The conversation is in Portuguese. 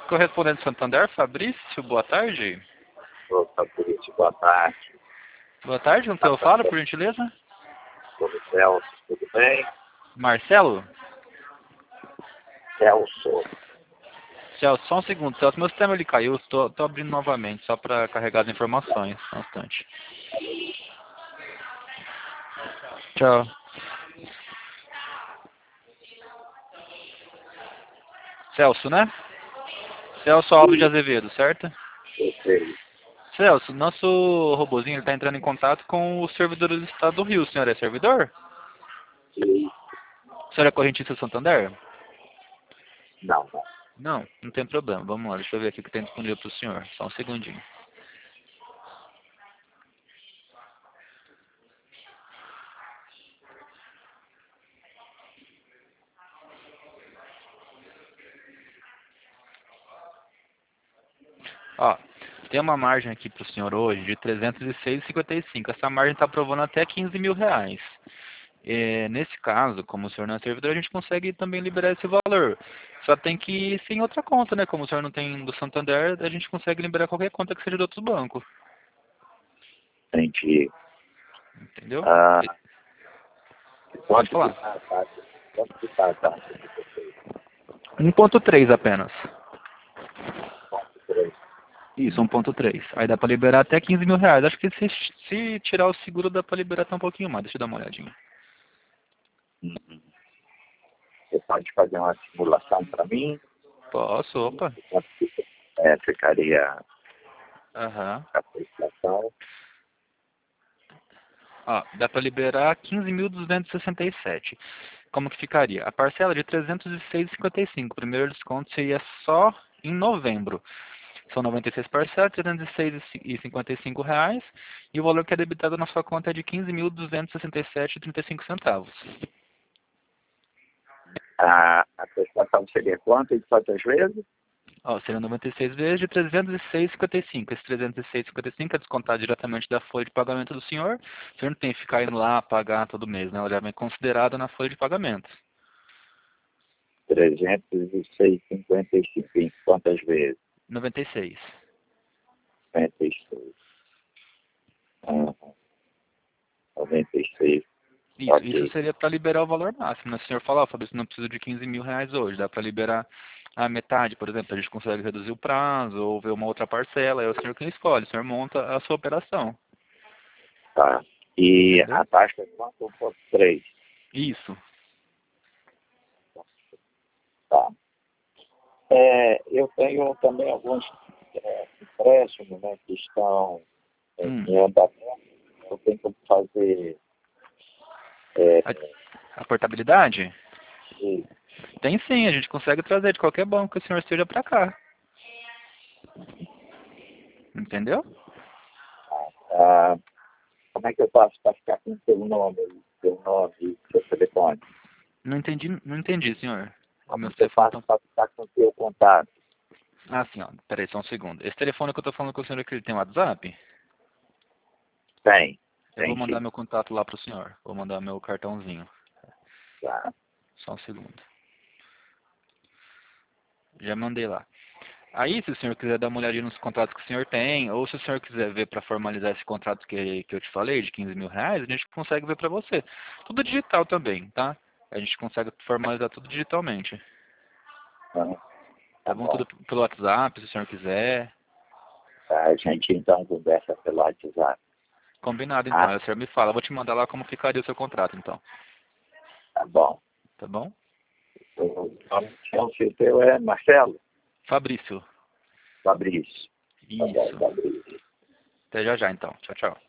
Correspondente Santander, Fabrício, boa tarde. Ô, Fabrício, boa tarde. Boa tarde, com quem eu falo, por gentileza? Ô, Celso, tudo bem? Marcelo? Celso. Celso, só um segundo, Celso, meu sistema ele caiu, estou abrindo novamente, só para carregar as informações, só um instante. Tchau. Celso, né? Celso Alves de Azevedo, certo? Ok. Celso, nosso robozinho está entrando em contato com o servidor do estado do Rio. O senhor é servidor? E... O senhor é correntista Santander? Não, não. Não, não tem problema. Vamos lá, deixa eu ver aqui o que tem disponível para o senhor. Só um segundinho. Ó, tem uma margem aqui para o senhor hoje de 306,55. Essa margem está aprovando até 15 mil reais. Nesse caso, como o senhor não é servidor, a gente consegue também liberar esse valor. Só tem que ir sem outra conta, né? Como o senhor não tem do Santander, a gente consegue liberar qualquer conta que seja de outro banco. Entendi. Entendeu? Ah, Pode quanto que falar. tá a taxa? Quanto que tá a taxa de vocês? 1.3 apenas. 3. Isso, 1.3. Aí dá pra liberar até 15 mil reais. Acho que se tirar o seguro dá pra liberar até um pouquinho mais. Deixa eu dar uma olhadinha. Uhum. Você pode fazer uma simulação para mim? Posso, opa. Quanto que ficaria Aham. a prestação? Ó, dá pra liberar 15.267. Como que ficaria? A parcela de 306,55. O primeiro desconto seria só em novembro. São 96 parcelas, 306,55 reais. E o valor que é debitado na sua conta é de 15.267,35 centavos. A prestação seria quanto e quantas vezes? Ó, seriam 96 vezes de 306,55. Esse 306,55 é descontado diretamente da folha de pagamento do senhor. O senhor não tem que ficar indo lá pagar todo mês, né? Ela já vem considerada na folha de pagamento. 306,55. Quantas vezes? 96. 96. Uhum. 96. Isso Ok. seria para liberar o valor máximo, né? Se o senhor falar, Fabrício, não preciso de 15 mil reais hoje, dá para liberar a metade, por exemplo, a gente consegue reduzir o prazo ou ver uma outra parcela, é o senhor quem escolhe, o senhor monta a sua operação. Tá. E Entendeu? a taxa é quanto? 1,3. Isso. Tá. Eu tenho também alguns empréstimos, né, que estão Hum. em andamento. Eu tenho que fazer é, A portabilidade? e, Tem sim, a gente consegue trazer de qualquer banco que o senhor esteja para cá. Entendeu? ah, como é que eu faço para ficar com seu nome e seu telefone? Não entendi, senhor. O Como meu é que eu telefone faço tá... para ficar com seu contato? Ah, sim, ó. Peraí, só um segundo. Esse telefone que eu tô falando com o senhor aqui, ele tem WhatsApp? Tem, Eu vou tem mandar sim. meu contato lá pro senhor. Vou mandar meu cartãozinho. Tá. Só um segundo. Já mandei lá. Aí, se o senhor quiser dar uma olhadinha nos contratos que o senhor tem, ou se o senhor quiser ver para formalizar esse contrato que eu te falei, de 15 mil reais, a gente consegue ver para você. Tudo digital também, tá? A gente consegue formalizar tudo digitalmente. Então, Tá tá bom? bom. Tudo pelo WhatsApp, se o senhor quiser. Tá, a gente então conversa pelo WhatsApp. Combinado, então. Ah, Aí o senhor me fala. Eu vou te mandar lá como ficaria o seu contrato, então. tá bom. Tá bom? O nome teu é Marcelo? Fabrício. Fabrício. Tá bom, Isso. Fabrício. Até já já, então. Tchau, tchau.